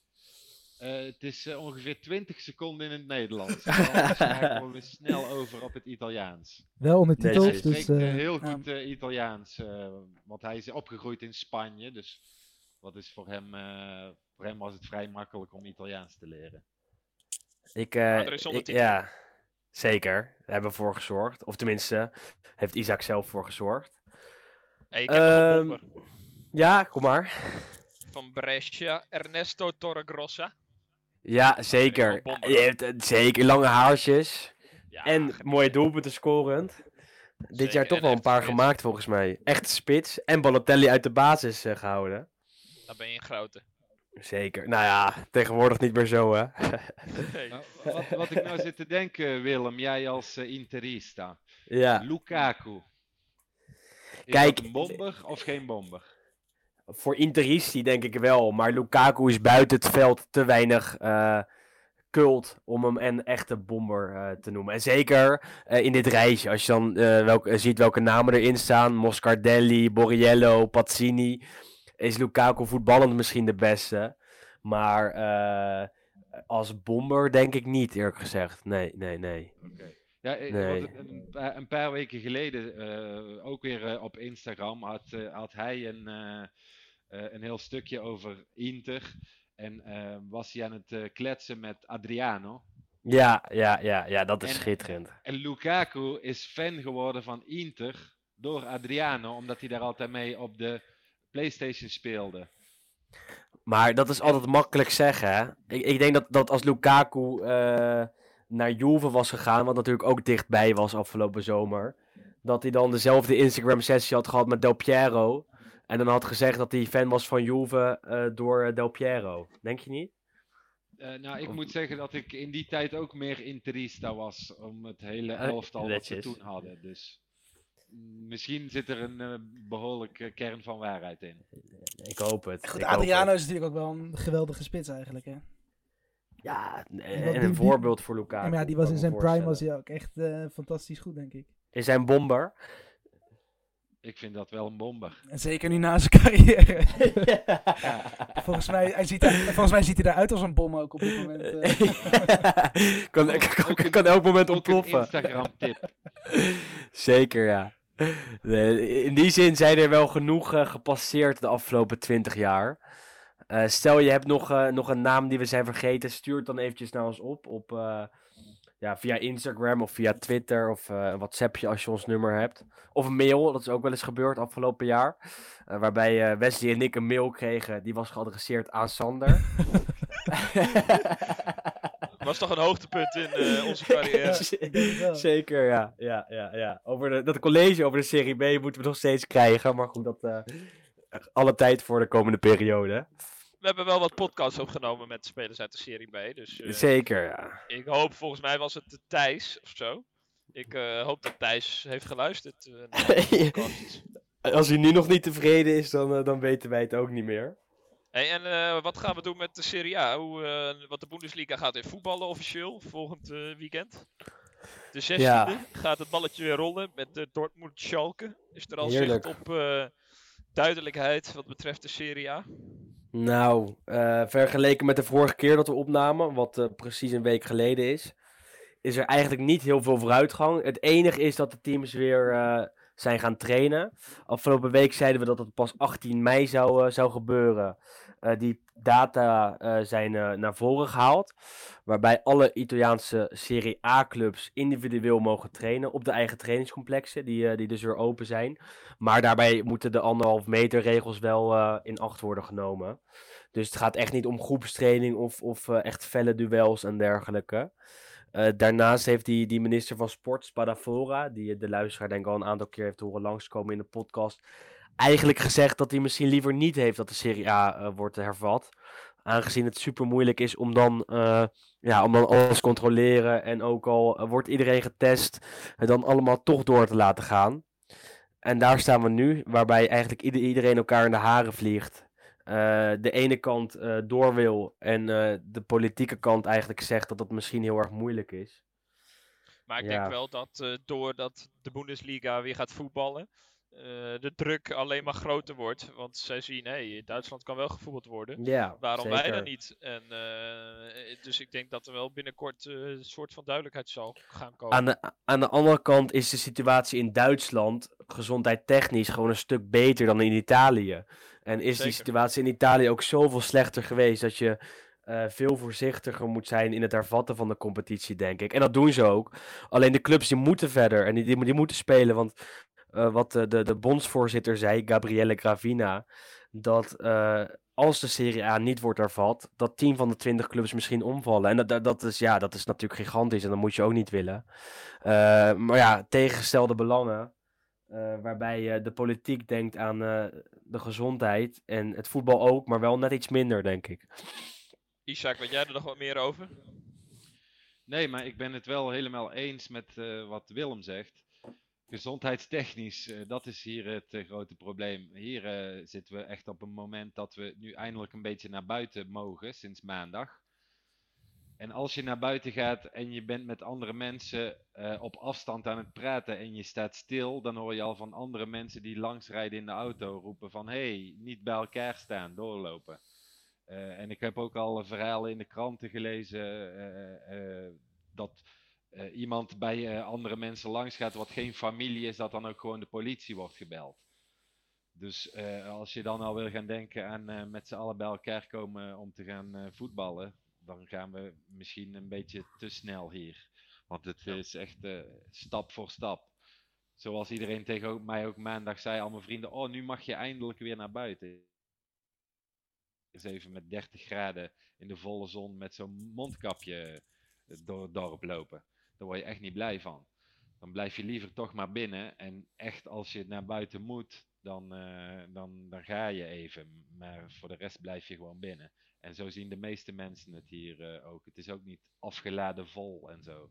Uh, het is uh, ongeveer twintig seconden in het Nederlands. Dan schakelen we snel over op het Italiaans. Wel ondertiteld. Hij spreekt dus, uh, uh, heel ja. goed uh, Italiaans. Uh, want hij is opgegroeid in Spanje. Dus wat is voor hem, uh, voor hem was het vrij makkelijk om Italiaans te leren. Ik, uh, maar er is ik, ja, zeker. Daar hebben we voor gezorgd. Of tenminste, heeft Isaac zelf voor gezorgd. Hey, ik heb nog een Um, bomber. Ja, kom maar. Van Brescia, Ernesto Torregrossa. Ja, zeker. Je hebt, uh, zeker, lange haarsjes. Ja, en geniet. mooie doelpunten scorend. Dit Zeker, jaar toch en wel een echt paar spits. gemaakt volgens mij. Echt spits. En Balotelli uit de basis uh, gehouden. Dan ben je een grote. Zeker. Nou ja, tegenwoordig niet meer zo, hè. Nee. Nou, wat, wat ik nou zit te denken, Willem, jij als uh, Interista. Ja. Lukaku. Is Kijk, dat een bomber of geen bomber? Voor Interisti denk ik wel. Maar Lukaku is buiten het veld te weinig uh, cult om hem een echte bomber uh, te noemen. En zeker uh, in dit rijtje. Als je dan uh, welke, uh, ziet welke namen erin staan. Moscardelli, Borriello, Pazzini. Is Lukaku voetballend misschien de beste. Maar uh, als bomber denk ik niet, eerlijk gezegd. Nee, nee, nee. Okay. Ja, eh, Nee. want een, pa- een paar weken geleden, uh, ook weer uh, op Instagram, had, uh, had hij een, uh, uh, een heel stukje over Inter. En uh, was hij aan het uh, kletsen met Adriano. Ja, ja, ja, ja, dat is En- schitterend. En Lukaku is fan geworden van Inter door Adriano, omdat hij daar altijd mee op de PlayStation speelde. Maar dat is altijd makkelijk zeggen, hè. Ik, ik denk dat, dat als Lukaku uh, naar Juve was gegaan, wat natuurlijk ook dichtbij was afgelopen zomer, dat hij dan dezelfde Instagram-sessie had gehad met Del Piero. En dan had gezegd dat hij fan was van Juve uh, door Del Piero. Denk je niet? Uh, nou, ik moet zeggen dat ik in die tijd ook meer Interista was om het hele Uh, elftal wat we netjes. toen hadden. Dus mm, misschien zit er een uh, behoorlijke kern van waarheid in. Ik hoop het. Goed, ik hoop Adriano het. is natuurlijk ook wel een geweldige spits eigenlijk. Hè? Ja, en, wat en die- een die- voorbeeld voor Lukaku. Ja, maar ja, die kan was ik in me zijn prime was voorstellen. hij ook echt eh, fantastisch goed, denk ik. Is hij een bomber? Ik vind dat wel een bomber. En zeker nu na zijn carrière. Ja. volgens, mij, hij ziet er, volgens mij ziet hij eruit als een bom ook op dit moment. eh. kan, Ook- kan, ook een- kan elk moment Ook een ontploffen. Instagram-tip. Zeker, ja. Nee, in die zin zijn er wel genoeg uh, gepasseerd de afgelopen twintig jaar. Uh, stel je hebt nog, uh, nog een naam die we zijn vergeten, stuur het dan eventjes naar ons op. op uh, ja, via Instagram of via Twitter of uh, een WhatsAppje als je ons nummer hebt. Of een mail, dat is ook wel eens gebeurd afgelopen jaar. Uh, waarbij uh, Wesley en ik een mail kregen, die was geadresseerd aan Sander. Was toch een hoogtepunt in uh, onze carrière. Zeker, ja. ja, ja, ja. Over de, dat college over de Serie B moeten we nog steeds krijgen. Maar goed, dat uh, alle tijd voor de komende periode. We hebben wel wat podcasts opgenomen met spelers uit de Serie B. Dus, uh, Zeker, ja. Ik hoop, volgens mij was het Thijs of zo. Ik uh, hoop dat Thijs heeft geluisterd uh, naar de podcast. Als hij nu nog niet tevreden is, dan, uh, dan weten wij het ook niet meer. Hey, en uh, wat gaan we doen met de Serie A? Hoe, uh, wat de Bundesliga gaat in voetballen officieel volgend uh, weekend. De zestiende ja. gaat het balletje weer rollen met de Dortmund-Schalke. Is er al zicht op uh, duidelijkheid wat betreft de Serie A? Nou, uh, vergeleken met de vorige keer dat we opnamen, wat uh, precies een week geleden is, is er eigenlijk niet heel veel vooruitgang. Het enige is dat de teams weer uh, zijn gaan trainen. Afgelopen week zeiden we dat het pas achttien mei zou, uh, zou gebeuren. Uh, die data uh, zijn uh, naar voren gehaald. Waarbij alle Italiaanse Serie A-clubs individueel mogen trainen op de eigen trainingscomplexen. Die, uh, die dus weer open zijn. Maar daarbij moeten de anderhalf meter regels wel uh, in acht worden genomen. Dus het gaat echt niet om groepstraining of, of uh, echt felle duels en dergelijke. Uh, daarnaast heeft die, die minister van Sport, Spadafora, die de luisteraar denk ik al een aantal keer heeft horen langskomen in de podcast, eigenlijk gezegd dat hij misschien liever niet heeft dat de Serie A uh, wordt hervat. Aangezien het super moeilijk is om dan, uh, ja, om dan alles te controleren en ook al uh, wordt iedereen getest, het dan allemaal toch door te laten gaan. En daar staan we nu, waarbij eigenlijk ieder, iedereen elkaar in de haren vliegt. Uh, de ene kant uh, door wil en uh, de politieke kant eigenlijk zegt dat dat misschien heel erg moeilijk is. Maar ik ja. denk wel dat uh, doordat de Bundesliga weer gaat voetballen, uh, de druk alleen maar groter wordt. Want zij zien, hé, hey, Duitsland kan wel gevoetbald worden. Ja, waarom zeker. wij dan niet? En, uh, dus ik denk dat er wel binnenkort uh, een soort van duidelijkheid zal gaan komen. Aan de, aan de andere kant is de situatie in Duitsland gezondheidstechnisch gewoon een stuk beter dan in Italië. En is Zeker. Die situatie in Italië ook zoveel slechter geweest dat je uh, veel voorzichtiger moet zijn in het hervatten van de competitie, denk ik. En dat doen ze ook. Alleen de clubs die moeten verder en die, die, die moeten spelen. Want uh, wat de, de, de bondsvoorzitter zei, Gabriele Gravina, dat uh, als de Serie A niet wordt hervat, dat tien van de twintig clubs misschien omvallen. En dat, dat, dat, is, ja, dat is natuurlijk gigantisch en dat moet je ook niet willen. Uh, maar ja, tegengestelde belangen. Uh, waarbij uh, de politiek denkt aan uh, de gezondheid en het voetbal ook, maar wel net iets minder, denk ik. Isaac, weet jij er nog wat meer over? Nee, maar ik ben het wel helemaal eens met uh, wat Willem zegt. Gezondheidstechnisch, uh, dat is hier het uh, grote probleem. Hier uh, zitten we echt op een moment dat we nu eindelijk een beetje naar buiten mogen, sinds maandag. En als je naar buiten gaat en je bent met andere mensen uh, op afstand aan het praten en je staat stil, dan hoor je al van andere mensen die langsrijden in de auto roepen van hé, hey, niet bij elkaar staan, doorlopen. Uh, en ik heb ook al verhalen in de kranten gelezen uh, uh, dat uh, iemand bij uh, andere mensen langs gaat wat geen familie is, dat dan ook gewoon de politie wordt gebeld. Dus uh, als je dan al wil gaan denken aan uh, met z'n allen bij elkaar komen om te gaan uh, voetballen, dan gaan we misschien een beetje te snel hier. Want het is echt uh, stap voor stap. Zoals iedereen tegen mij ook maandag zei, al mijn vrienden, oh nu mag je eindelijk weer naar buiten. Eens even met dertig graden in de volle zon met zo'n mondkapje door het dorp lopen. Daar word je echt niet blij van. Dan blijf je liever toch maar binnen. En echt als je naar buiten moet, dan, uh, dan, dan ga je even. Maar voor de rest blijf je gewoon binnen. En zo zien de meeste mensen het hier uh, ook. Het is ook niet afgeladen vol en zo.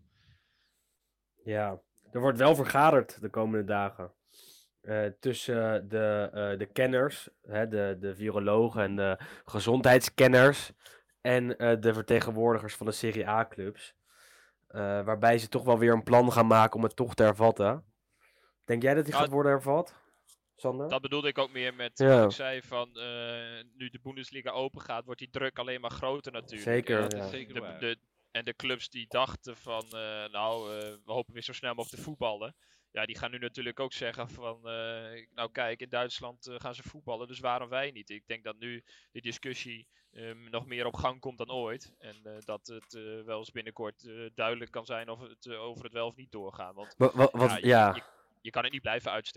Ja, er wordt wel vergaderd de komende dagen. Uh, tussen de, uh, de kenners, hè, de, de virologen en de gezondheidskenners. En uh, de vertegenwoordigers van de Serie A-clubs. Uh, waarbij ze toch wel weer een plan gaan maken om het toch te hervatten. Denk jij dat die ja, gaat worden hervat? Sander? Dat bedoelde ik ook meer met ja. wat ik zei van uh, nu de Bundesliga open gaat, wordt die druk alleen maar groter natuurlijk. Zeker, ja, ja. Dat is zeker de, de, en de clubs die dachten van uh, nou, uh, we hopen weer zo snel mogelijk te voetballen. Ja, die gaan nu natuurlijk ook zeggen van uh, nou kijk, in Duitsland uh, gaan ze voetballen, dus waarom wij niet? Ik denk dat nu die discussie um, nog meer op gang komt dan ooit. En uh, dat het uh, wel eens binnenkort uh, duidelijk kan zijn of het uh, over het wel of niet doorgaan. Want wat, wat, ja, je, ja. je, je kan het niet blijven uitstellen.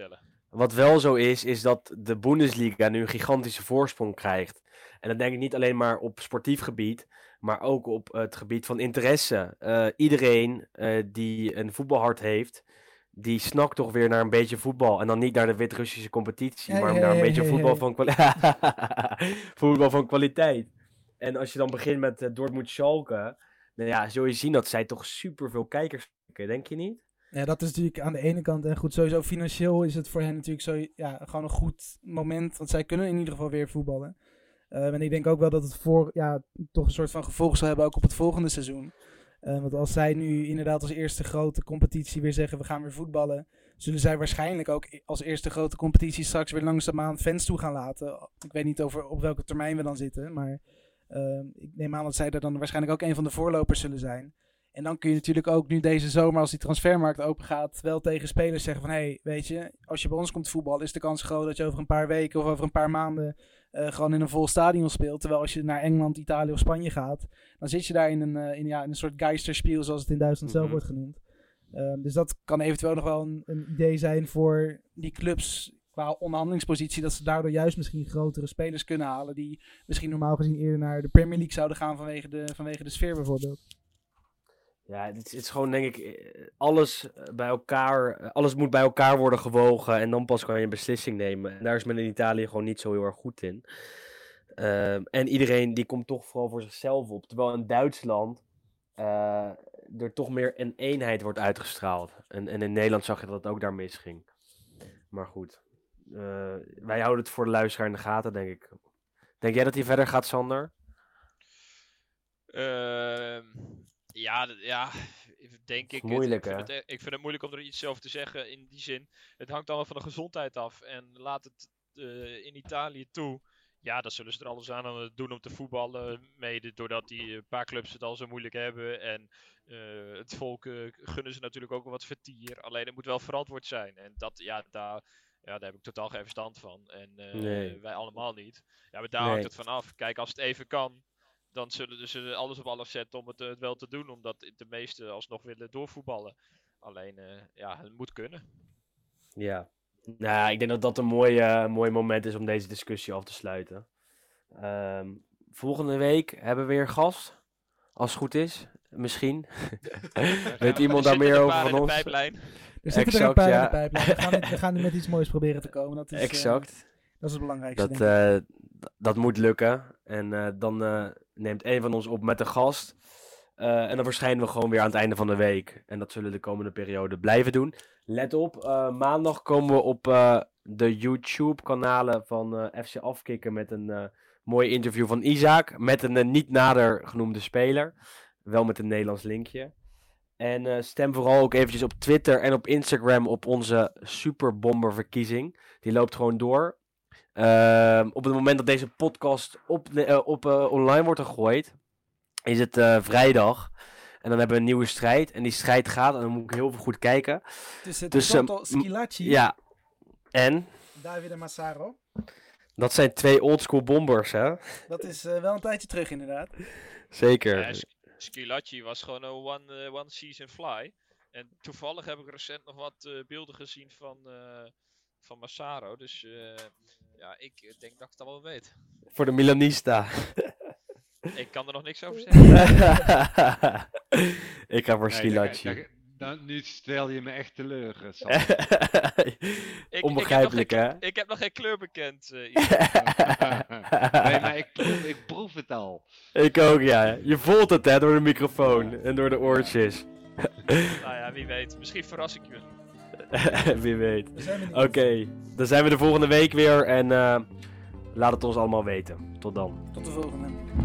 wat wel zo is, is dat de Bundesliga nu een gigantische voorsprong krijgt. En dat denk ik niet alleen maar op sportief gebied, maar ook op het gebied van interesse. Uh, iedereen uh, die een voetbalhart heeft, die snakt toch weer naar een beetje voetbal. En dan niet naar de Wit-Russische competitie, Hey, maar hey, naar een hey, beetje hey, voetbal, hey. Van kwali- voetbal van kwaliteit. En als je dan begint met uh, Dortmund-Schalke, nou ja, zul je zien dat zij toch superveel kijkers trekken, denk je niet? Ja, dat is natuurlijk aan de ene kant. En goed, sowieso financieel is het voor hen natuurlijk zo, ja, gewoon een goed moment. Want zij kunnen in ieder geval weer voetballen. Uh, en ik denk ook wel dat het voor, ja, toch een soort van gevolg zal hebben ook op het volgende seizoen. Uh, want als zij nu inderdaad als eerste grote competitie weer zeggen we gaan weer voetballen, zullen zij waarschijnlijk ook als eerste grote competitie straks weer langzaamaan fans toe gaan laten. Ik weet niet over op welke termijn we dan zitten, maar uh, ik neem aan dat zij er dan waarschijnlijk ook een van de voorlopers zullen zijn. En dan kun je natuurlijk ook nu deze zomer, als die transfermarkt open gaat, wel tegen spelers zeggen van, hé, hey, weet je, als je bij ons komt voetballen, is de kans groot dat je over een paar weken of over een paar maanden uh, gewoon in een vol stadion speelt. Terwijl als je naar Engeland, Italië of Spanje gaat, dan zit je daar in een, uh, in, ja, in een soort geisterspiel, zoals het in Duitsland zelf Mm-hmm. wordt genoemd. Uh, dus dat kan eventueel nog wel een, een idee zijn voor die clubs qua onderhandelingspositie, dat ze daardoor juist misschien grotere spelers kunnen halen, die misschien normaal gezien eerder naar de Premier League zouden gaan vanwege de, vanwege de sfeer bijvoorbeeld. Ja, het is, het is gewoon, denk ik, alles bij elkaar, alles moet bij elkaar worden gewogen en dan pas kan je een beslissing nemen. En daar is men in Italië gewoon niet zo heel erg goed in. Uh, en iedereen die komt toch vooral voor zichzelf op. Terwijl in Duitsland uh, er toch meer een eenheid wordt uitgestraald. En, en in Nederland zag je dat het ook daar misging. Maar goed, uh, wij houden het voor de luisteraar in de gaten, denk ik. Denk jij dat hij verder gaat, Sander? Uh... Ja, ja, denk ik. Moeilijk, het, ik, hè? vind het, ik vind het moeilijk om er iets over te zeggen in die zin. Het hangt allemaal van de gezondheid af. En laat het uh, in Italië toe. Ja, dan zullen ze er alles aan uh, doen om te voetballen. Mede doordat die uh, paar clubs het al zo moeilijk hebben. En uh, het volk uh, gunnen ze natuurlijk ook wel wat vertier. Alleen het moet wel verantwoord zijn. En dat, ja, daar, ja, daar heb ik totaal geen verstand van. En uh, Nee. wij allemaal niet. Ja, maar daar Nee. hangt het van af. Kijk, als het even kan, dan zullen ze alles op alles zetten om het, uh, het wel te doen. Omdat de meesten alsnog willen doorvoetballen. Alleen, uh, ja, het moet kunnen. Ja. Nou, ik denk dat dat een mooi, uh, mooi moment is om deze discussie af te sluiten. Um, volgende week hebben we weer een gast. Als het goed is. Misschien. Weet iemand daar meer over van ons? Er zitten exact, er een paar ja. in de pijplijn. We gaan, we gaan nu met iets moois proberen te komen. Dat is, exact. Uh, dat is het belangrijkste, dat, denk ik. Uh, dat moet lukken. En uh, dan uh, neemt een van ons op met de gast. Uh, en dan verschijnen we gewoon weer aan het einde van de week. En dat zullen we de komende periode blijven doen. Let op, uh, maandag komen we op uh, de YouTube-kanalen van uh, F C Afkikken met een uh, mooi interview van Isaac. Met een uh, niet nader genoemde speler. Wel met een Nederlands linkje. En uh, stem vooral ook eventjes op Twitter en op Instagram op onze Superbomber-verkiezing. Die loopt gewoon door. Uh, op het moment dat deze podcast op, uh, op, uh, online wordt gegooid, is het uh, vrijdag. En dan hebben we een nieuwe strijd. En die strijd gaat, en dan moet ik heel veel goed kijken. Dus het dus, Toto Schilacci. Ja. En? Davide Massaro. Dat zijn twee oldschool bombers, hè? Dat is uh, wel een tijdje terug, inderdaad. Zeker. Ja, Schilacci was gewoon een one, uh, one season fly. En toevallig heb ik recent nog wat uh, beelden gezien van, uh, van Massaro. Dus uh, ja, ik denk dat ik het al wel weet. Voor de Milanista. Ik kan er nog niks over zeggen. Ik ga voor Schilacci. Nee, dan, nu stel je me echt teleur, ik, Onbegrijpelijk, ik hè? Geen, ik heb nog geen kleur bekend. Uh, nee, maar ik proef, ik proef het al. Ik ook, ja. Je voelt het, hè, door de microfoon ja. en door de oortjes. Nou ja, wie weet. Misschien verras ik je. Wie weet. Oké, okay. Dan zijn we de volgende week weer en uh, laat het ons allemaal weten. Tot dan. Tot de volgende.